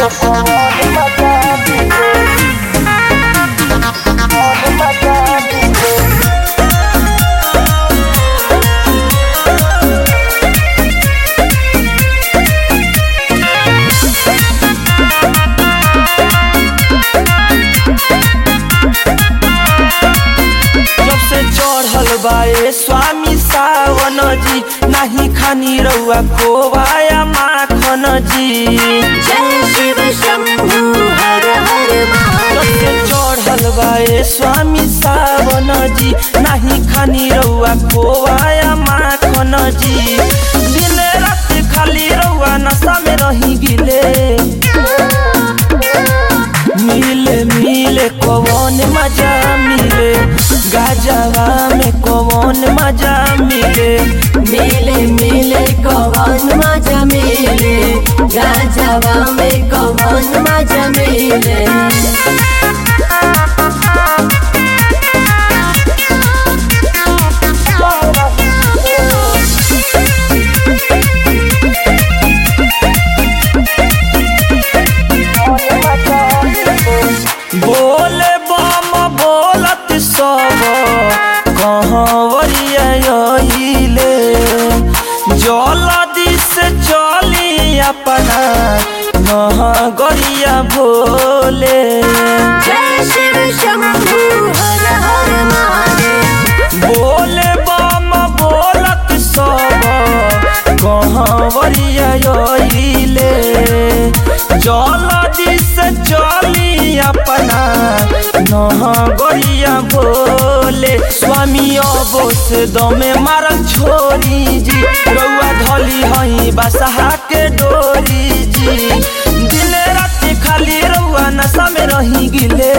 बाए स्वामी सावन जी नहीं खानी रउआ खोवाया माखन जी। जय शिव शंभु हर हर महादेव। चढ़ल बाए स्वामी सावन जी नहीं खानी रउआ खोवाया माखन जी। दिन रात खाली रउआ नशा में रही गिले। मिले मिले कौन मजा मिले गाजवा में कौन मजा मिले। मिले मिले कौन मजा मिले गाजवा में कौन मजा मिले। बोले बम बोलत सब कहवरिया आइले। जल्दी से चली अपना नगरिया भोले। जय शिव शंभु हर हर महादेव। बोले बम बोलत सब कहवरिया आइले। जल्दी से चली अपना नगरिया भोले। स्वामी अबो से दमे मारल छोरी जी रउआ धली हई बसहा के डोरी जी। दिन रात खाली रउआ नशा में रही गिले।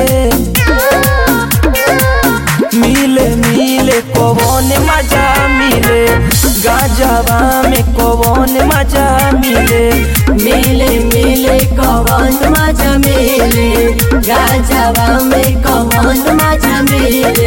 मिले मिले कौन मजा मिले गाजवा में कौन मजा मिले। मिले मिले कौन मजा मिले गाजवा में कौन मजा मिले।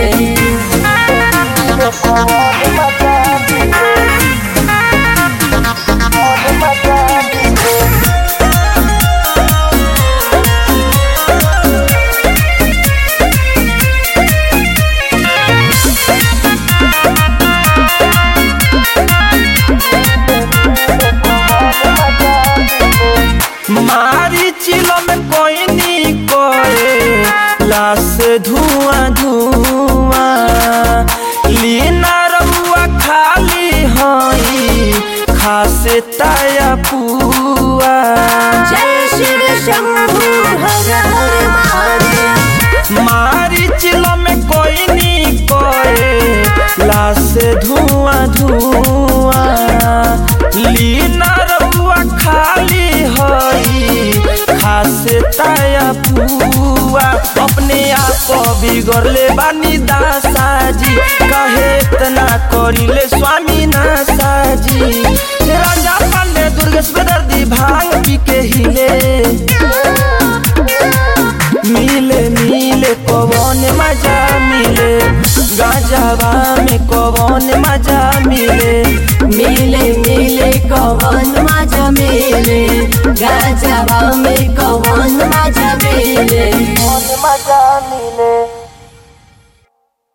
मारी चिलो में कोई नहीं कोए लाश धुआं धुआं। लीना रउआ खाली हई खासे ताया पुआ। जय शिव शंभु हर हर महादेव। मारी चिलो में कोई नहीं कोए लाश धुआं धुआं। लीना रउआ खाली हई खासे ताया पुआ। अपने आप बिगड़ले बानी दासा जी कहे इतना करिले स्वामी नासा जी। राजा पांडे दुर्गेश बेदर्दी भांग पी के हिले। मिले मिले कौन मजा मिले गाजवा में कौन मजा मिले। मिले मिले कौन मजा मिले गाजवा में कौन मजा मिले। मजा मिले।